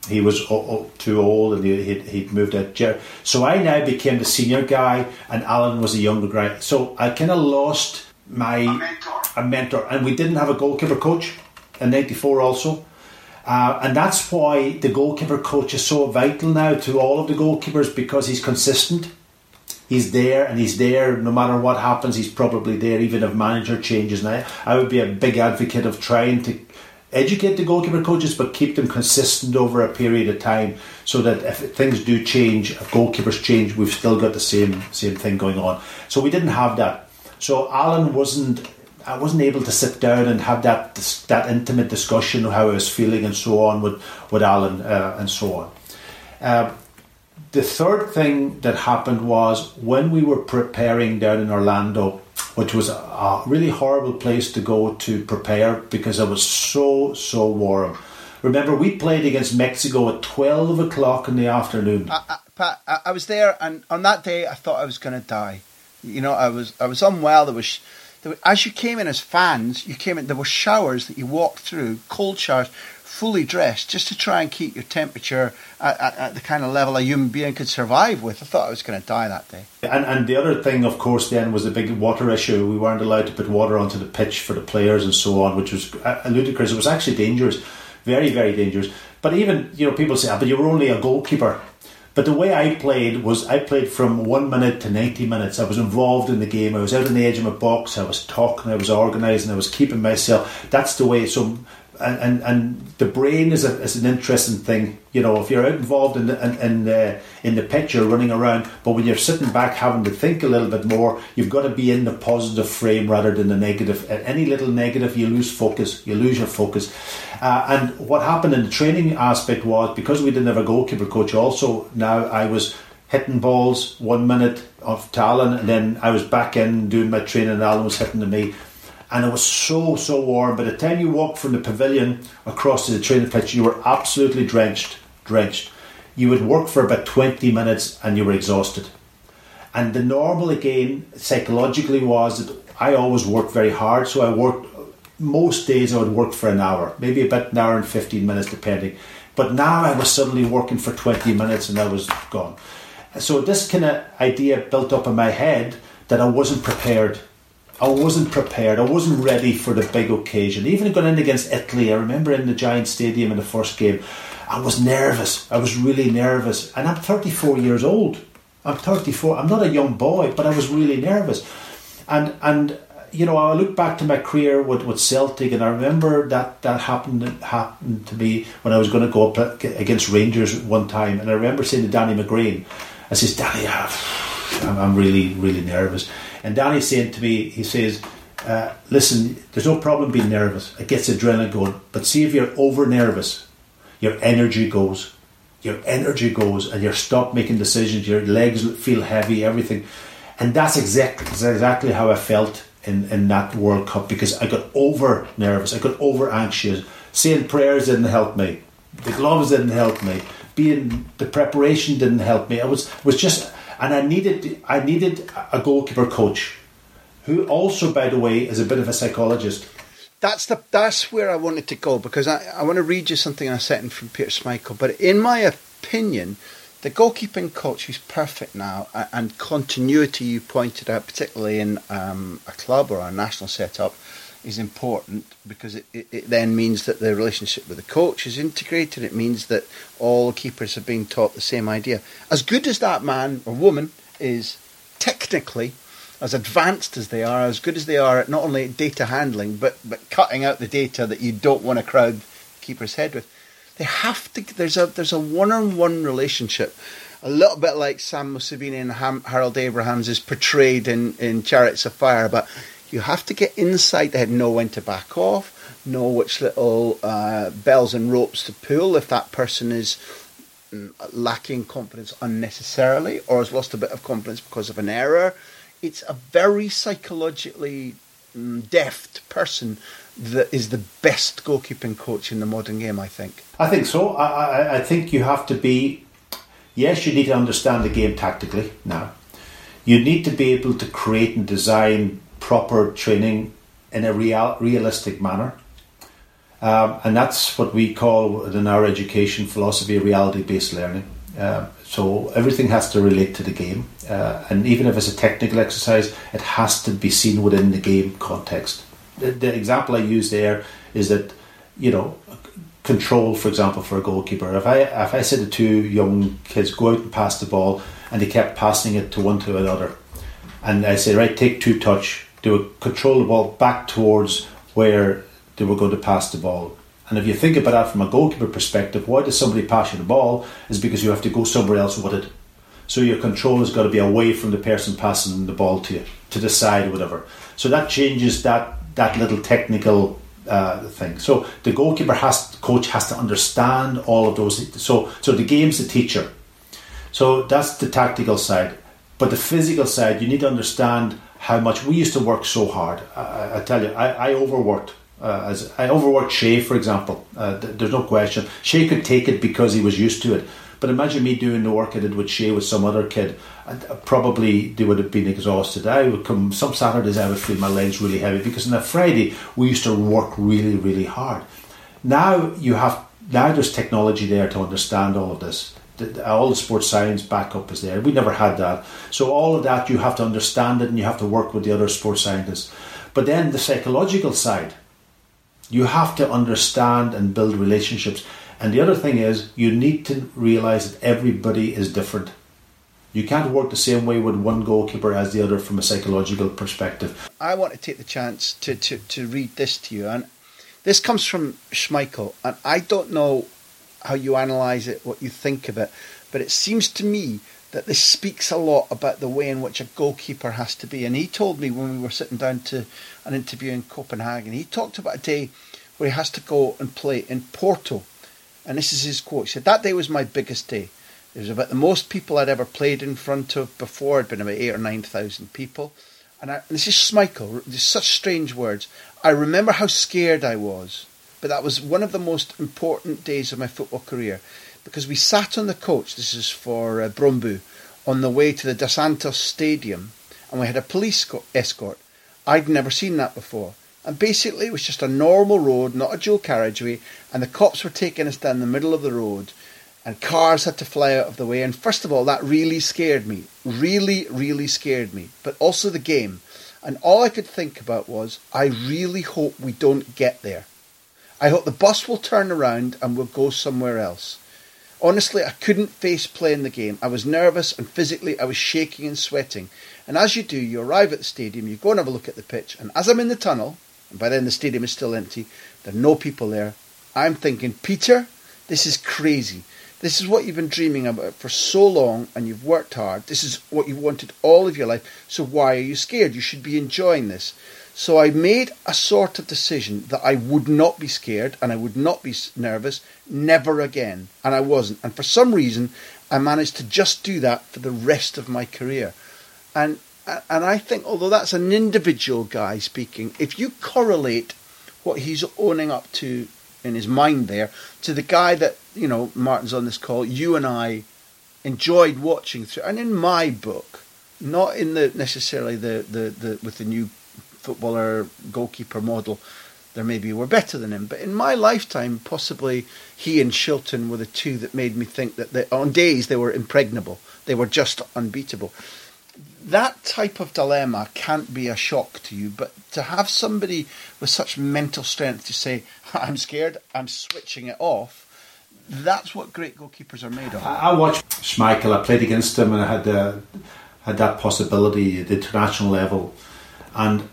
he was o- o- too old, and he, he'd, he'd moved out. So I now became the senior guy, and Alan was the younger guy. So I kind of lost my a mentor. a mentor, and we didn't have a goalkeeper coach in ninety-four also. Uh, and that's why the goalkeeper coach is so vital now to all of the goalkeepers, because he's consistent. He's there, and he's there no matter what happens. He's probably there even if manager changes. And I, I would be a big advocate of trying to educate the goalkeeper coaches, but keep them consistent over a period of time, so that if things do change, if goalkeepers change, we've still got the same same thing going on. So we didn't have that. So Alan wasn't. I wasn't able to sit down and have that that intimate discussion of how I was feeling and so on with with Alan uh, and so on. Uh, the third thing that happened was when we were preparing down in Orlando, which was a, a really horrible place to go to prepare because it was so so warm. Remember, we played against Mexico at twelve o'clock in the afternoon. I, I, Pat, I, I was there, and on that day I thought I was going to die. You know, I was I was unwell. There was. As you came in as fans, you came in. There were showers that you walked through, cold showers, fully dressed, just to try and keep your temperature at, at, at the kind of level a human being could survive with. I thought I was going to die that day. And and the other thing, of course, then was the big water issue. We weren't allowed to put water onto the pitch for the players and so on, which was ludicrous. It was actually dangerous, very, very dangerous. But even, you know, people say, ah, but you were only a goalkeeper. But the way I played was I played from one minute to ninety minutes. I was involved in the game. I was out on the edge of my box. I was talking. I was organising. I was keeping myself. That's the way. So, and and, and the brain is a is an interesting thing. You know, if you're out involved in the, in in the, in the pitch, you're running around. But when you're sitting back, having to think a little bit more, you've got to be in the positive frame rather than the negative. At any little negative, you lose focus. You lose your focus. Uh, and what happened in the training aspect was, because we didn't have a goalkeeper coach, also now I was hitting balls one minute of to Alan, and then I was back in doing my training, and Alan was hitting to me. And it was so, so warm. By the time you walked from the pavilion across to the training pitch, you were absolutely drenched, drenched. You would work for about twenty minutes and you were exhausted. And the normal, again, psychologically was that I always worked very hard. So I worked, most days I would work for an hour, maybe about an hour and fifteen minutes, depending. But now I was suddenly working for twenty minutes and I was gone. So this kind of idea built up in my head that I wasn't prepared. I wasn't prepared. I wasn't ready for the big occasion. Even going in against Italy, I remember in the Giant Stadium in the first game, I was nervous. I was really nervous. And I'm thirty-four years old. I'm thirty-four. I'm not a young boy, but I was really nervous. And, and you know, I look back to my career with, with Celtic, and I remember that that happened, happened to me when I was going to go up against Rangers one time. And I remember saying to Danny McGrain, I says, Danny, I'm, I'm really, really nervous. And Danny's saying to me, he says, uh, listen, there's no problem being nervous. It gets adrenaline going. But see, if you're over nervous, your energy goes. Your energy goes and you stop making decisions. Your legs feel heavy, everything. And that's exactly, exactly how I felt in, in that World Cup, because I got over nervous. I got over anxious. Saying prayers didn't help me. The gloves didn't help me. Being the preparation didn't help me. I was was just... And I needed I needed a goalkeeper coach, who also, by the way, is a bit of a psychologist. That's the that's where I wanted to go, because I, I want to read you something in a second from Peter Schmeichel. But in my opinion, the goalkeeping coach who's perfect now, and continuity you pointed out, particularly in um, a club or a national setup, is important, because it, it, it then means that the relationship with the coach is integrated. It means that all keepers are being taught the same idea. As good as that man or woman is technically, as advanced as they are, as good as they are at not only data handling, but, but cutting out the data that you don't want to crowd the keeper's head with, they have to, there's a there's a one-on-one relationship, a little bit like Sam Museveni and Ham, Harold Abrahams is portrayed in, in Chariots of Fire, but you have to get inside the head, know when to back off, know which little uh, bells and ropes to pull if that person is lacking confidence unnecessarily or has lost a bit of confidence because of an error. It's a very psychologically um, deft person that is the best goalkeeping coach in the modern game, I think. I think so. I, I, I think you have to be... Yes, you need to understand the game tactically now. You need to be able to create and design proper training in a real, realistic manner. Um, and that's what we call in our education philosophy reality-based learning. Uh, so everything has to relate to the game. Uh, and even if it's a technical exercise, it has to be seen within the game context. The, the example I use there is that, you know, control, for example, for a goalkeeper. If I if I said to two young kids, go out and pass the ball, and they kept passing it to one to another, and I say, right, take two touch, they would control the ball back towards where they were going to pass the ball. And if you think about that from a goalkeeper perspective, why does somebody pass you the ball? Is because you have to go somewhere else with it. So your control has got to be away from the person passing the ball to you, to the side or whatever. So that changes that that little technical uh, thing. So the goalkeeper has, coach has to understand all of those. So so the game's the teacher. So that's the tactical side. But the physical side, you need to understand how much we used to work so hard. I, I tell you, I, I overworked. Uh, as I overworked Shea, for example. Uh, th- there's no question. Shea could take it because he was used to it. But imagine me doing the work I did with Shea with some other kid. And probably they would have been exhausted. I would come some Saturdays. I would feel my legs really heavy because on a Friday we used to work really, really hard. Now you have now there's technology there to understand all of this. The, all the sports science backup is there. We never had that. So all of that you have to understand it, and you have to work with the other sports scientists. But then the psychological side. You have to understand and build relationships. And the other thing is, you need to realise that everybody is different. You can't work the same way with one goalkeeper as the other from a psychological perspective. I want to take the chance to, to, to read this to you. And this comes from Schmeichel. And I don't know how you analyse it, what you think of it. But it seems to me that this speaks a lot about the way in which a goalkeeper has to be. And he told me when we were sitting down to an interview in Copenhagen, he talked about a day where he has to go and play in Porto. And this is his quote. He said, that day was my biggest day. It was about the most people I'd ever played in front of before. It'd been about eight or nine thousand people. And, I, and this is Schmeichel. There's such strange words. I remember how scared I was. But that was one of the most important days of my football career. Because we sat on the coach, this is for uh, Brøndby, on the way to the Dos Santos Stadium, and we had a police co- escort. I'd never seen that before. And basically it was just a normal road, not a dual carriageway, and the cops were taking us down the middle of the road, and cars had to fly out of the way. And first of all, that really scared me. Really, really scared me. But also the game. And all I could think about was, I really hope we don't get there. I hope the bus will turn around and we'll go somewhere else. Honestly, I couldn't face playing the game. I was nervous and physically I was shaking and sweating. And as you do, you arrive at the stadium, you go and have a look at the pitch. And as I'm in the tunnel, and by then the stadium is still empty, there are no people there, I'm thinking, Peter, this is crazy. This is what you've been dreaming about for so long and you've worked hard. This is what you've wanted all of your life. So why are you scared? You should be enjoying this. So I made a sort of decision that I would not be scared and I would not be nervous, never again. And I wasn't. And for some reason, I managed to just do that for the rest of my career. And and I think, although that's an individual guy speaking, if you correlate what he's owning up to in his mind there to the guy that, you know, Martin's on this call, you and I enjoyed watching through, and in my book, not in the necessarily the, the, the with the new footballer goalkeeper model, there maybe were better than him, but in my lifetime possibly he and Shilton were the two that made me think that they, on days they were impregnable, they were just unbeatable. That type of dilemma can't be a shock to you, but to have somebody with such mental strength to say, I'm scared, I'm switching it off, that's what great goalkeepers are made of. I watched Schmeichel, I played against him and I had uh, had that possibility at the international level, and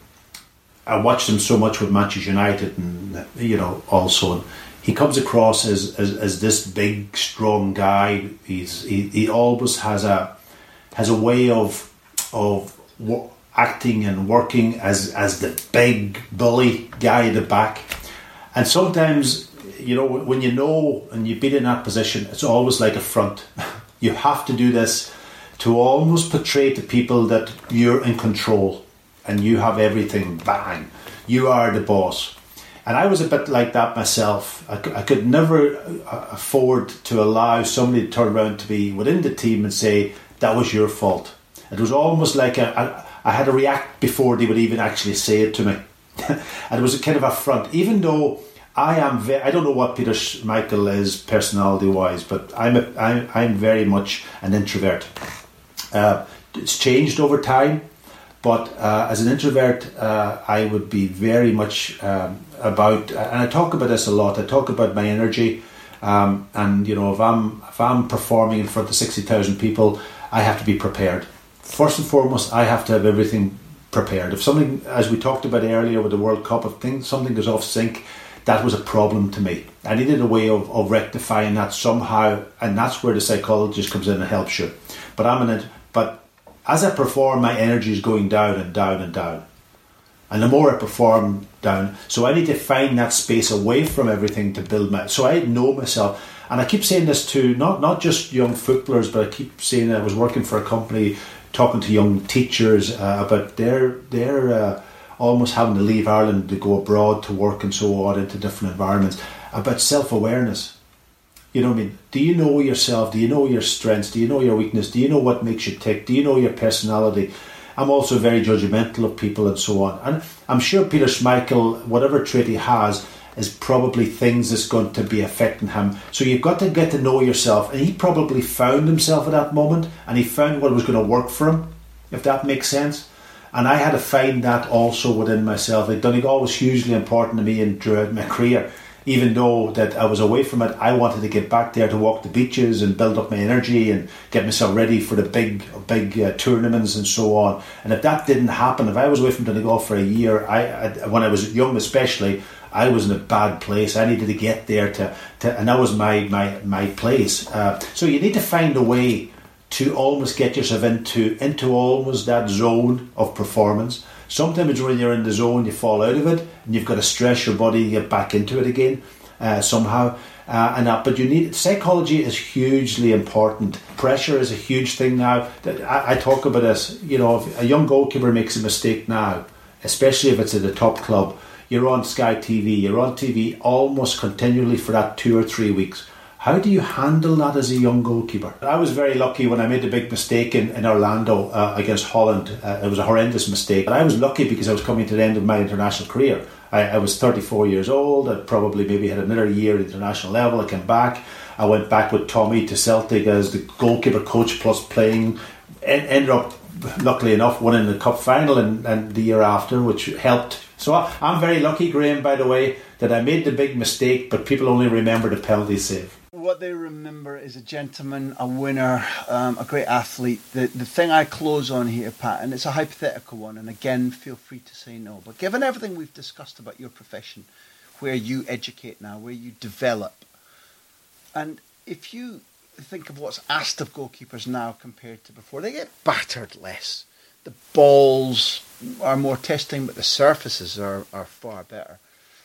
I watched him so much with Manchester United, and you know, also, and he comes across as, as as this big, strong guy. He's he, he always has a has a way of of wo- acting and working as as the big bully guy at the back, and sometimes, you know, when you know and you've been in that position, it's always like a front. You have to do this to almost portray to people that you're in control. And you have everything, bang, you are the boss. And I was a bit like that myself. I could, I could never afford to allow somebody to turn around to me within the team and say, that was your fault. It was almost like a, a, I had to react before they would even actually say it to me. And it was a kind of affront. Even though I am. Ve- I don't know what Peter Schmeichel is personality-wise, but I'm. A, I'm. I'm very much an introvert. Uh, it's changed over time, but uh, as an introvert, uh, I would be very much um, about. And I talk about this a lot. I talk about my energy, um, and you know, if I'm if I'm performing in front of sixty thousand people, I have to be prepared. First and foremost, I have to have everything prepared. If something, as we talked about earlier with the World Cup, if things, something goes off sync, that was a problem to me. I needed a way of, of rectifying that somehow, and that's where the psychologist comes in and helps you. But I'm in it. But as I perform, my energy is going down and down and down, and the more I perform, down. So I need to find that space away from everything to build my. So I know myself, and I keep saying this to not not just young footballers, but I keep saying I was working for a company, talking to young teachers uh, about their their. Uh, almost having to leave Ireland to go abroad to work and so on into different environments, about self-awareness. You know what I mean? Do you know yourself? Do you know your strengths? Do you know your weakness? Do you know what makes you tick? Do you know your personality? I'm also very judgmental of people and so on. And I'm sure Peter Schmeichel, whatever trait he has, is probably things that's going to be affecting him. So you've got to get to know yourself. And he probably found himself at that moment, and he found what was going to work for him, if that makes sense. And I had to find that also within myself. Like Donegal was hugely important to me in throughout my career. Even though that I was away from it, I wanted to get back there to walk the beaches and build up my energy and get myself ready for the big, big uh, tournaments and so on. And if that didn't happen, if I was away from Donegal for a year, I, I when I was young especially, I was in a bad place. I needed to get there to, to and that was my my my place. Uh, so you need to find a way to almost get yourself into into almost that zone of performance. Sometimes when you're in the zone, you fall out of it, and you've got to stress your body to get back into it again uh, somehow. Uh, and that, but you need psychology is hugely important. Pressure is a huge thing now. That I, I talk about this. You know, if a young goalkeeper makes a mistake now, especially if it's at a top club, you're on Sky T V. You're on T V almost continually for that two or three weeks. How do you handle that as a young goalkeeper? I was very lucky when I made the big mistake in, in Orlando uh, against Holland. Uh, it was a horrendous mistake. But I was lucky because I was coming to the end of my international career. I, I was thirty-four years old. I probably maybe had another year at international level. I came back. I went back with Tommy to Celtic as the goalkeeper coach plus playing. En- ended up, luckily enough, winning the cup final and, and the year after, which helped. So I, I'm very lucky, Graham, by the way, that I made the big mistake, but people only remember the penalty save. What they remember is a gentleman, a winner, um, a great athlete. The the thing I close on here, Pat, and it's a hypothetical one, and again, feel free to say no, but given everything we've discussed about your profession, where you educate now, where you develop, and if you think of what's asked of goalkeepers now compared to before, they get battered less. The balls are more testing, but the surfaces are, are far better.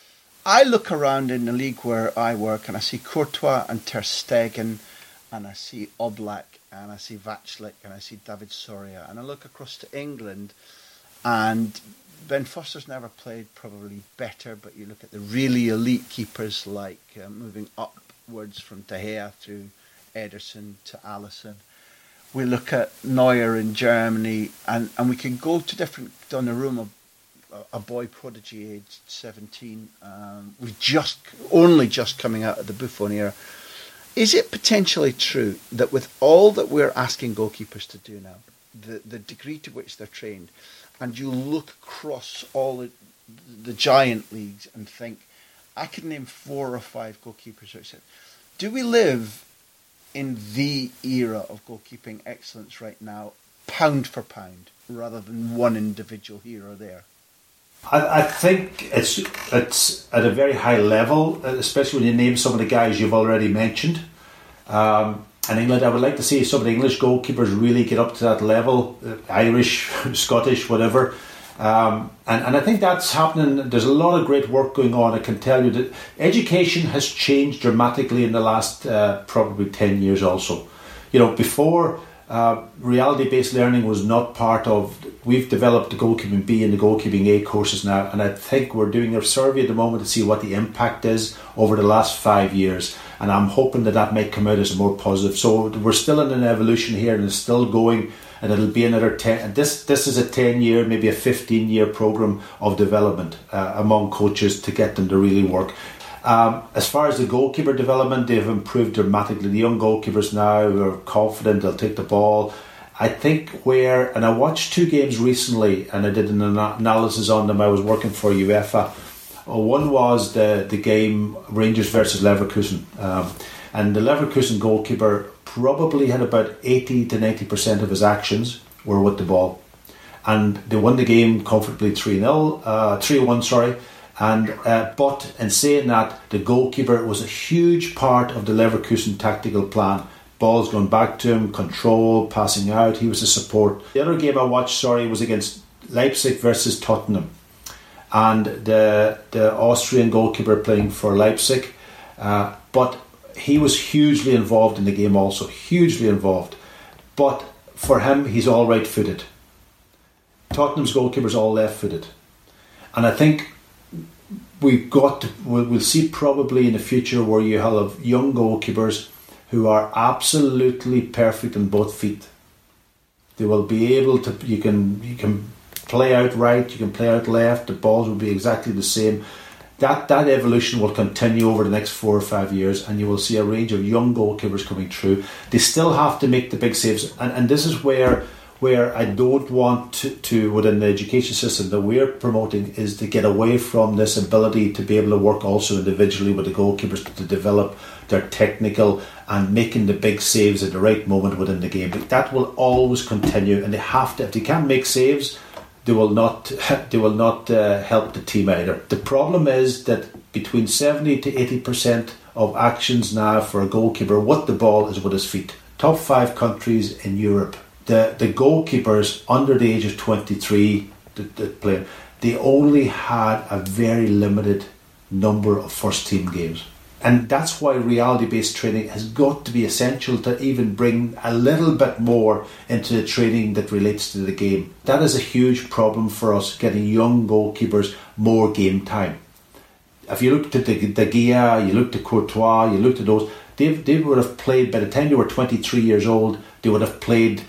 I look around in the league where I work and I see Courtois and Ter Stegen and I see Oblak and I see Vaclik and I see David Soria, and I look across to England and Ben Foster's never played probably better, but you look at the really elite keepers like uh, moving upwards from De Gea through Ederson to Alisson. We look at Neuer in Germany, and, and we can go to different Donnarumma, a boy prodigy aged seventeen, um, we just only just coming out of the Buffon era. Is it potentially true that with all that we're asking goalkeepers to do now, the, the degree to which they're trained, and you look across all the, the giant leagues and think, I could name four or five goalkeepers who said, do we live in the era of goalkeeping excellence right now, pound for pound, rather than one individual here or there? I, I think it's it's at a very high level, especially when you name some of the guys you've already mentioned. Um, in England, I would like to see some of the English goalkeepers really get up to that level, uh, Irish, Scottish, whatever. Um, and, and I think that's happening. There's a lot of great work going on. I can tell you that education has changed dramatically in the last uh, probably ten years also. You know, before... Uh, reality-based learning was not part of. We've developed the goalkeeping B and the goalkeeping A courses now, and I think we're doing a survey at the moment to see what the impact is over the last five years. And I'm hoping that that might come out as more positive. So we're still in an evolution here, and it's still going, and it'll be another ten. And this this is a ten-year, maybe a fifteen-year program of development uh, among coaches to get them to really work. Um, as far as the goalkeeper development, they've improved dramatically. The young goalkeepers now are confident, they'll take the ball. I think where, and I watched two games recently and I did an ana- analysis on them. I was working for UEFA. Uh, one was the, the game Rangers versus Leverkusen. Um, and the Leverkusen goalkeeper probably had about eighty to ninety percent of his actions were with the ball. And they won the game comfortably three nil, uh, three one, sorry. And uh, but in saying that, the goalkeeper was a huge part of the Leverkusen tactical plan. Balls going back to him, control, passing out. He was a support. The other game I watched, sorry, was against Leipzig versus Tottenham, and the the Austrian goalkeeper playing for Leipzig, uh, but he was hugely involved in the game also, hugely involved. But for him, he's all right-footed. Tottenham's goalkeeper's all left-footed, and I think we've got to, we'll, we'll see probably in the future where you have young goalkeepers who are absolutely perfect on both feet. They will be able to, you can you can play out right, you can play out left, the balls will be exactly the same. That that evolution will continue over the next four or five years, and you will see a range of young goalkeepers coming through. They still have to make the big saves, and, and this is where where I don't want to, to, within the education system that we're promoting, is to get away from this ability to be able to work also individually with the goalkeepers to develop their technical and making the big saves at the right moment within the game. But that will always continue, and they have to. If they can't make saves, they will not. They will not uh, help the team either. The problem is that between seventy to eighty percent of actions now for a goalkeeper with the ball is with his feet. Top five countries in Europe. The the goalkeepers under the age of twenty-three that, that play, they only had a very limited number of first team games. And that's why reality-based training has got to be essential to even bring a little bit more into the training that relates to the game. That is a huge problem for us, getting young goalkeepers more game time. If you looked at the De Gea, you looked at Courtois, you looked at those, they, they would have played, by the time they were twenty-three years old, they would have played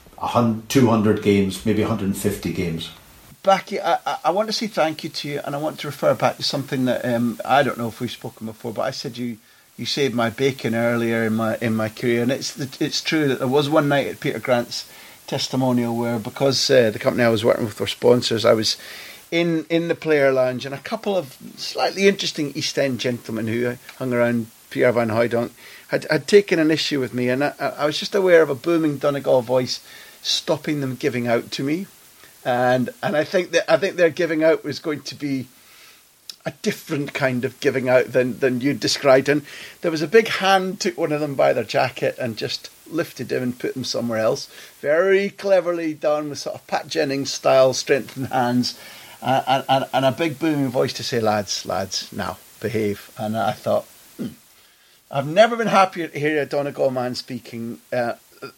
two hundred games, maybe one hundred fifty games. Backy, I, I want to say thank you to you, and I want to refer back to something that um, I don't know if we've spoken before, but I said you, you saved my bacon earlier in my in my career, and it's it's true that there was one night at Peter Grant's testimonial where, because uh, the company I was working with were sponsors, I was in in the player lounge, and a couple of slightly interesting East End gentlemen who hung around Pierre Van Hooydonk had had taken an issue with me, and I, I was just aware of a booming Donegal voice stopping them giving out to me. And and I think that I think their giving out was going to be a different kind of giving out than, than you described. And there was a big hand took one of them by their jacket and just lifted him and put him somewhere else. Very cleverly done, with sort of Pat Jennings style, strengthened hands, uh, and, and and a big booming voice to say, "Lads, lads, now behave." And I thought, hmm, I've never been happier to hear a Donegal man speaking uh,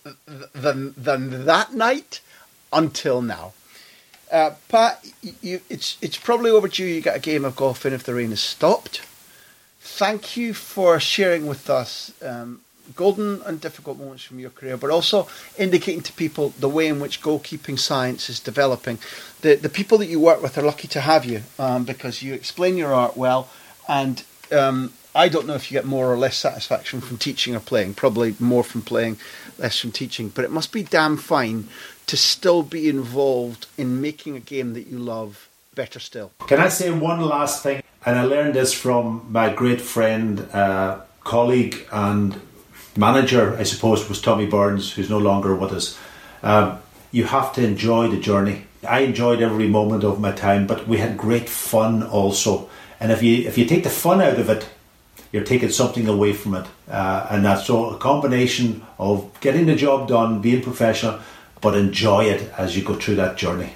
than than that night until now. Uh, Pat, you, it's it's probably overdue you get a game of golf in if the rain has stopped. Thank you for sharing with us um, golden and difficult moments from your career, but also indicating to people the way in which goalkeeping science is developing. The the people that you work with are lucky to have you um, because you explain your art well, and um, I don't know if you get more or less satisfaction from teaching or playing, probably more from playing, less from teaching, but it must be damn fine to still be involved in making a game that you love better still. Can I say one last thing? And I learned this from my great friend, uh, colleague and manager, I suppose, was Tommy Burns, who's no longer with us. Um, you have to enjoy the journey. I enjoyed every moment of my time, but we had great fun also. And if you if you take the fun out of it, you're taking something away from it. Uh, and that's so a combination of getting the job done, being professional, but enjoy it as you go through that journey.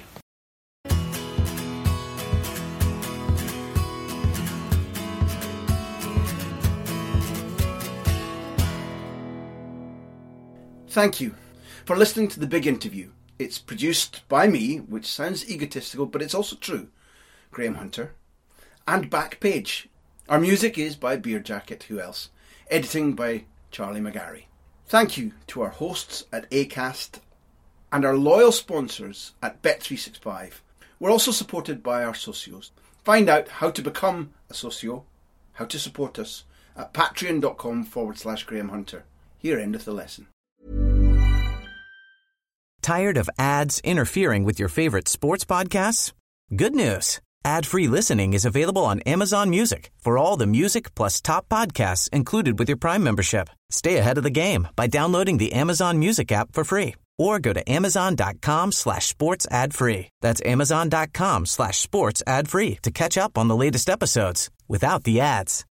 Thank you for listening to The Big Interview. It's produced by me, which sounds egotistical, but it's also true, Graham Hunter, and Backpage. Our music is by Beer Jacket, who else? Editing by Charlie McGarry. Thank you to our hosts at Acast and our loyal sponsors at Bet three sixty-five. We're also supported by our socios. Find out how to become a socio, how to support us at patreon.com forward slash Graham Hunter. Here endeth the lesson. Tired of ads interfering with your favorite sports podcasts? Good news. Ad-free listening is available on Amazon Music for all the music plus top podcasts included with your Prime membership. Stay ahead of the game by downloading the Amazon Music app for free or go to amazon.com slash sports ad free. That's amazon.com slash sports ad free to catch up on the latest episodes without the ads.